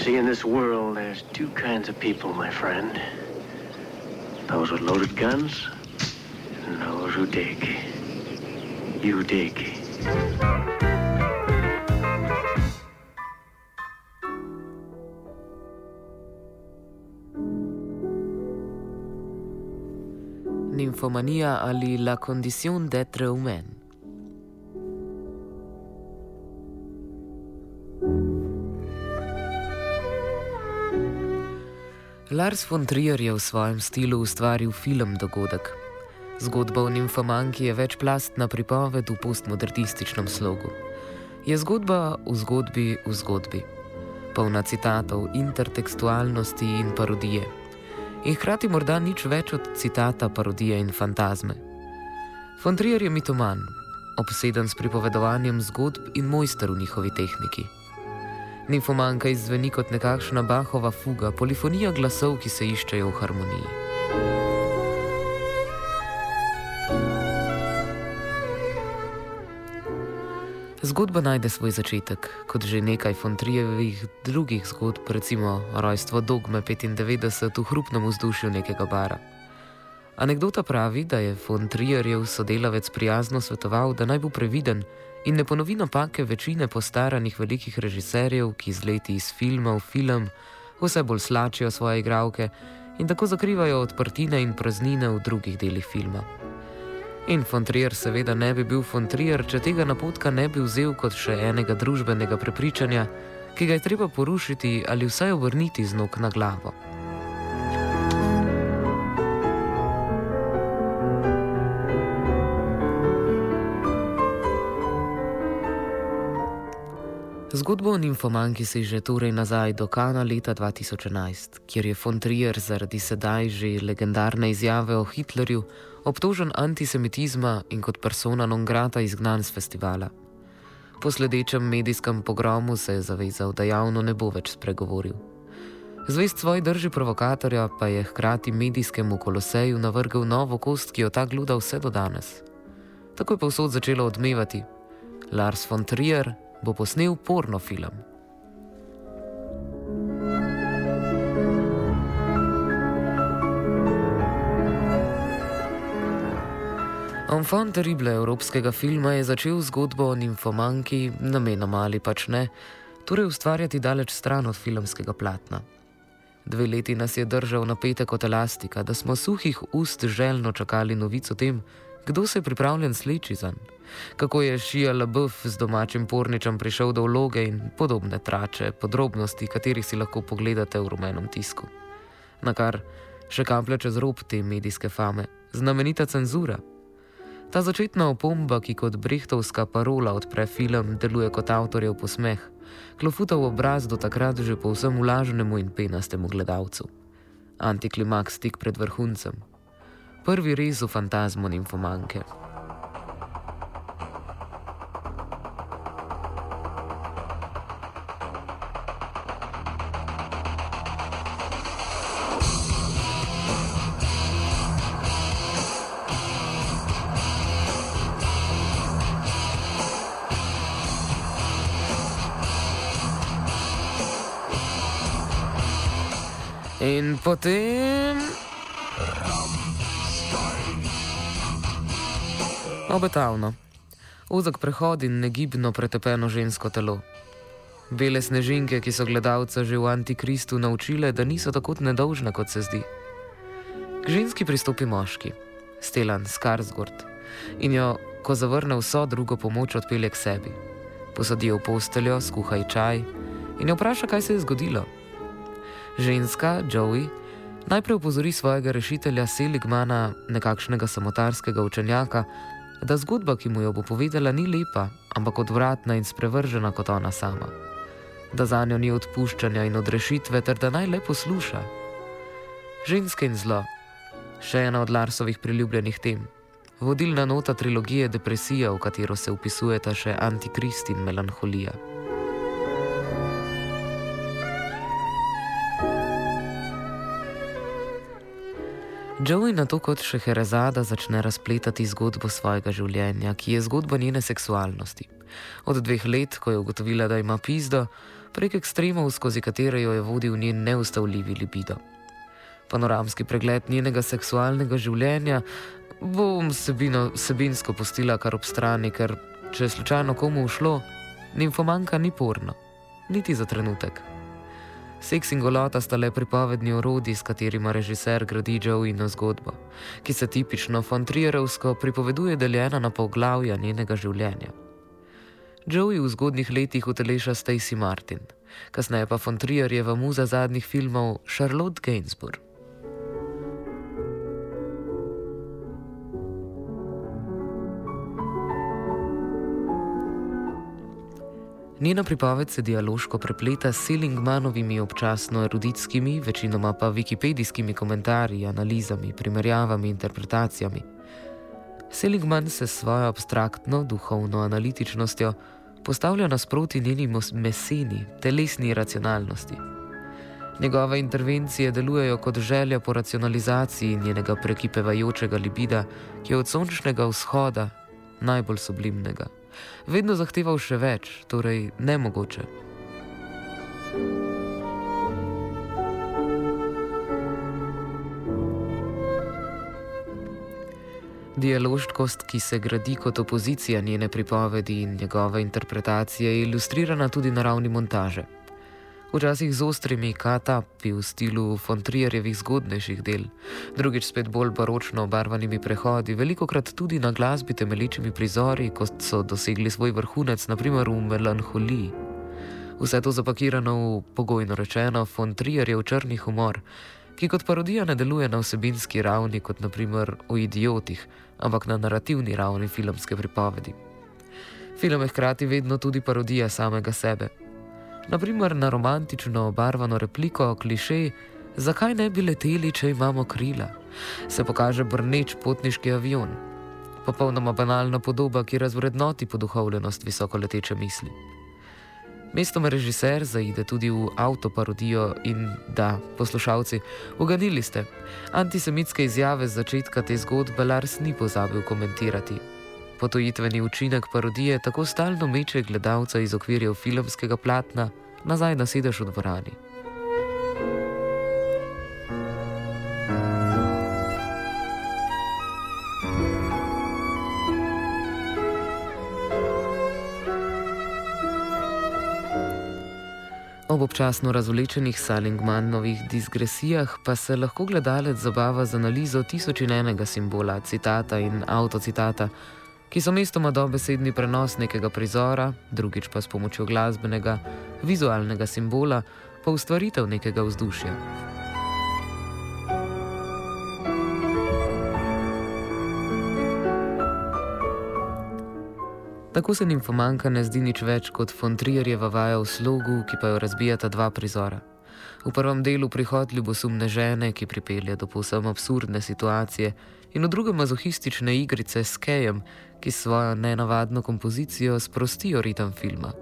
See, in this world, there's two kinds of people, my friend. Those with loaded guns and those who dig. You dig. Nymphomania ali la condition d'être humain. Lars von Trier je v svojem stilu ustvaril film Dogodek. Zgodba o nimfomanki je večplastna pripoved v postmodernističnem slogu. Je zgodba v zgodbi v zgodbi, polna citatov, intertekstualnosti in parodije. In hkrati morda nič več od citata, parodije in fantazme. Von Trier je mitoman, obseden s pripovedovanjem zgodb in mojster v njihovi tehniki. Nimfomanka izzveni kot nekakšna Bachova fuga, polifonija glasov, ki se iščejo v harmoniji. Zgodba najde svoj začetek, kot že nekaj von Trierjevih drugih zgodb, recimo Rojstvo dogme 95 v hrupnem vzdušju nekega bara. Anekdota pravi, da je von Trierjev sodelavec prijazno svetoval, da naj bo previden in ne ponovi napake večine postaranih velikih režiserjev, ki z leti iz filma v film vse bolj slačijo svoje igralke in tako zakrivajo odprtine in praznine v drugih delih filma. In von Trier seveda ne bi bil von Trier, če tega napotka ne bi vzel kot še enega družbenega prepričanja, ki ga je treba porušiti ali vsaj obrniti z nog na glavo. Zgodbo o nimfomanki se že torej nazaj do Kana leta 2011, kjer je von Trier zaradi sedaj že legendarne izjave o Hitlerju obtožen antisemitizma in kot persona non grata izgnan z festivala. Po sledečem medijskem pogromu se je zavezal, da javno ne bo več spregovoril. Zvest svoji drži provokatorja pa je hkrati medijskemu koloseju navrgel novo kost, ki jo ta gluda vse do danes. Tako je povsod začelo odmevati: Lars von Trier bo posnel pornofilm. Enfant terrible evropskega filma je začel zgodbo o nimfomanki, namenoma ali pač ne, torej ustvarjati daleč stran od filmskega platna. 2 leti nas je držal napete kot elastika, da smo suhih ust željno čakali novic o tem, kdo se je pripravljen sleči zanj, kako je Shia LaBeouf z domačim porničem prišel do vloge in podobne trače, podrobnosti, katerih si lahko pogledate v rumenem tisku. Nakar še kaplja čez rob te medijske fame, znamenita cenzura. Ta začetna opomba, ki kot brechtovska parola odpre film, deluje kot avtorjev posmeh, klofuta v obraz do takrat že povsem ulaženemu in penastemu gledalcu. Antiklimaks tik pred vrhuncem. Prvi rez v fantazmu nimfomanke. In potem... Obetavno. Ozek prehod in negibno pretepeno žensko telo. Bele snežinke, ki so gledalca že v Antikristu naučile, da niso tako nedolžne, kot se zdi. K ženski pristopi moški, Stellan Skarsgård, in jo, ko zavrne vso drugo pomoč, odpelje k sebi. Posadi jo v posteljo, skuha ji čaj in jo vpraša, kaj se je zgodilo. Ženska, Joey, najprej opozori svojega rešitelja Seligmana, nekakšnega samotarskega učenjaka, da zgodba, ki mu jo bo povedala, ni lepa, ampak odvratna in sprevržena kot ona sama. Da zanjo ni odpuščanja in odrešitve, ter da naj le posluša. Ženske in zlo. Še ena od Larsovih priljubljenih tem. Vodilna nota trilogije Depresija, v katero se vpisujeta še Antikrist in Melanholija. Joey nato kot Šeherezada začne razpletati zgodbo svojega življenja, ki je zgodba njene seksualnosti. Od 2 let, ko je ugotovila, da ima pizdo, prek ekstremov, skozi katere jo je vodil njen neustavljivi libido. Panoramski pregled njenega seksualnega življenja bom vsebinsko pustila kar ob strani, ker če je slučajno komu ušlo, nimfomanka ni porno, niti za trenutek. Seks in golota sta le pripovedni orodji, s katerima režiser gradi Joeyino zgodbo, ki se tipično von Trierovsko pripoveduje deljena na poglavja njenega življenja. Joey v zgodnjih letih uteleša Stacey Martin, kasneje pa von Trierjeva muza zadnjih filmov Charlotte Gainsbourg. Njena pripoved se dialoško prepleta s Seligmanovimi občasno eruditskimi, večinoma pa wikipedijskimi komentarji, analizami, primerjavami, interpretacijami. Seligman se s svojo abstraktno, duhovno analitičnostjo postavlja nasproti njeni meseni, telesni racionalnosti. Njegove intervencije delujejo kot želja po racionalizaciji njenega prekipevajočega libida, ki je od sončnega vzhoda najbolj sublimnega. Vedno zahteval še več, torej nemogoče. Dialoškost, ki se gradi kot opozicija njene pripovedi in njegove interpretacije, je ilustrirana tudi na ravni montaže. Včasih z ostrimi cut-upi v stilu von Trierjevih zgodnejših del, drugič spet bolj baročno obarvanimi prehodi, velikokrat tudi na glasbi temelječimi prizori, kot so dosegli svoj vrhunec, naprimer v Melanholiji. Vse to zapakirano v, pogojno rečeno, von Trierjev črni humor, ki kot parodija ne deluje na vsebinski ravni, kot naprimer o Idiotih, ampak na narativni ravni filmske pripovedi. Film je hkrati vedno tudi parodija samega sebe. Naprimer na romantično obarvano repliko o klišeji "Zakaj ne bi leteli, če imamo krila?" se pokaže brneč potniški avion. Popolnoma banalna podoba, ki razvrednoti poduhovljenost visokoleteče misli. Mestoma režiser zaide tudi v avtoparodijo in da, poslušalci, uganili ste. Antisemitske izjave z začetka te zgodbe Lars ni pozabil komentirati. Potojitveni učinek parodije tako stalno meče gledalca iz okvirjev filmskega platna nazaj na sedež v dvorani. Ob občasno razvlečenih Seligmanovih digresijah pa se lahko gledalec zabava z analizo 1001 simbola, citata in avtocitata, ki so mestoma dobesedni prenos nekega prizora, drugič pa s pomočjo glasbenega, vizualnega simbola, pa ustvaritev nekega vzdušja. Tako se nimfomanka ne zdi nič več kot von Trierjeva vaja v slogu, ki pa jo razbijata dva prizora. V prvem delu prihod ljubosumne žene, ki pripelje do povsem absurdne situacije, in v drugem mazohistične igrice s Kejem, ki s svojo nenavadno kompozicijo sprostijo ritem filma.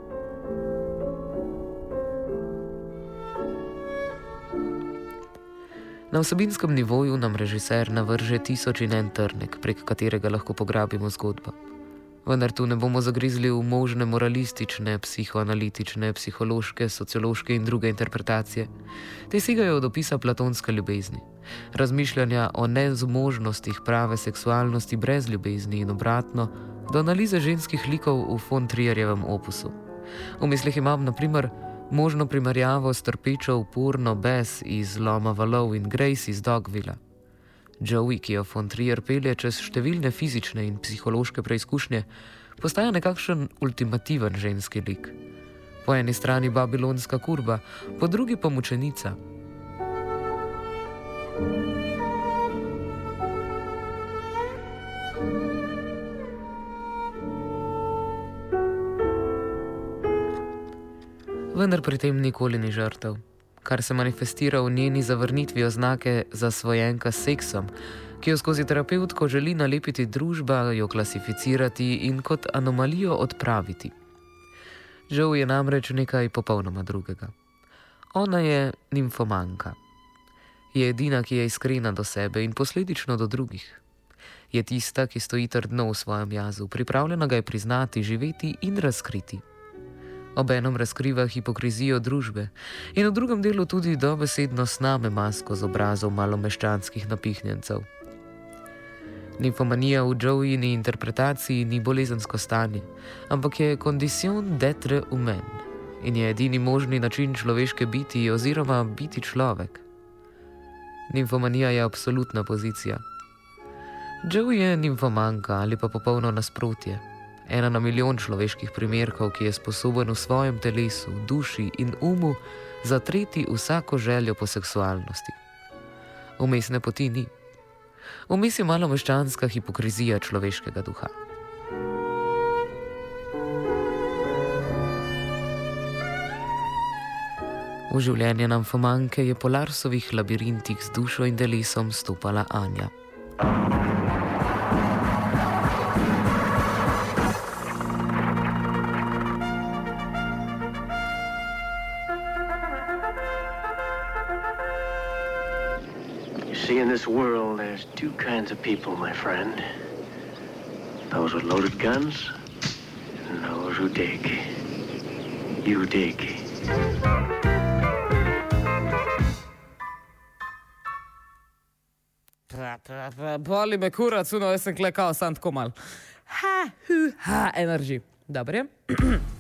Na vsebinskem nivoju nam režiser navrže 1001 trnek, prek katerega lahko pograbimo zgodbo. Vendar tu ne bomo zagrizli v možne moralistične, psihoanalitične, psihološke, sociološke in druge interpretacije. Te segajo od opisa platonske ljubezni, razmišljanja o nezmožnostih prave seksualnosti brez ljubezni in obratno, do analize ženskih likov v von Trierjevem opusu. V mislih imam, na primer, možno primerjavo s trpečo uporno Bess iz Loma valov in Grace iz Dogvilla. Joey, ki jo von Trier pelje čez številne fizične in psihološke preizkušnje, postaja nekakšen ultimativen ženski lik. Po eni strani babilonska kurba, po drugi pa mučenica. Vendar pri tem nikoli ni žrtev, kar se manifestira v njeni zavrnitvi oznake zasvojenka s seksom, ki jo skozi terapevtko želi nalepiti družba, jo klasificirati in kot anomalijo odpraviti. Joey je namreč nekaj popolnoma drugega. Ona je nimfomanka. Je edina, ki je iskrena do sebe in posledično do drugih. Je tista, ki stoji trdno v svojem jazu, pripravljena ga je priznati, živeti in razkriti. Obenem razkriva hipokrizijo družbe in v drugem delu tudi dobesedno sname masko z obrazov malomeščanskih napihnjencev. Nimfomanija v Joeyini interpretaciji ni bolezensko stanje, ampak je condition d'être humain in je edini možni način človeške biti oziroma biti človek. Nimfomanija je absolutna pozicija. Joey je nimfomanka ali pa popolno nasprotje. Ena na milijon človeških primerkov, ki je sposoben v svojem telesu, duši in umu zatreti vsako željo po seksualnosti. Vmesne poti ni. Vmes je malomeščanska hipokrizija človeškega duha. V življenje nimfomanke je po Larsovih labirintih z dušo in telesom stopala Anja. See, in this world, there's two kinds of people, my friend. Those with loaded guns and those who dig. You dig. Boli me kurac, jaz sem klekal sam tako mal. Ha, energy. Dobre.